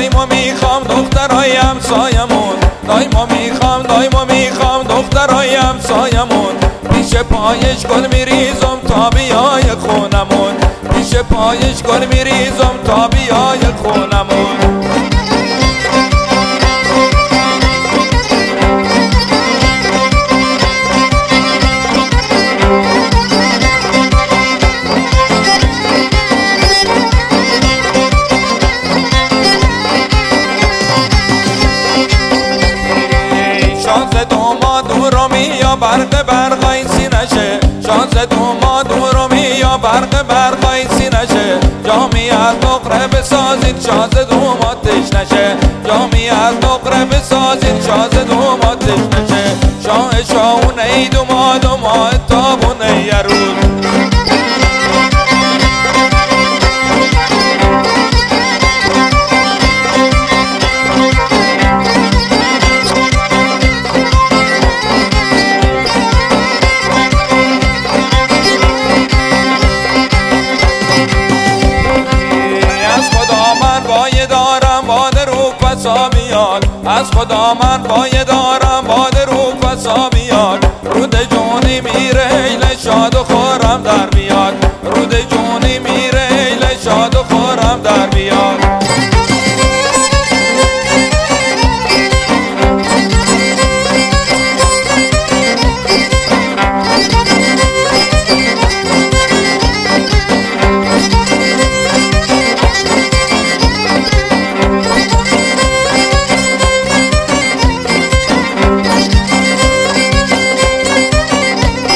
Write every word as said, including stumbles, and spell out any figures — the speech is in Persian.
دایما میخوام دخترای همسایمون، دایما میخوام دایما میخوام دخترای همسایمون، پیش پایش گل میریزم تا بیای خونمون، پیش پایش گل میریزم تا بیای خونمون. شانس دوماد رو یا برق برقای سینشه، شانس دوماد رو یا برق برقای سینشه، جامی از نقره بسازید شانس دوماد تش نشه، جامی از نقره بسازید شانس دوماد تش نشه. شاه شاونه ای دوماد و ماه تابونه یه روز، بیاد از خدا من بایه دارم باد رو فسا بیاد، رود جونی میره ایل شاد و خورم در بیاد، رود جونی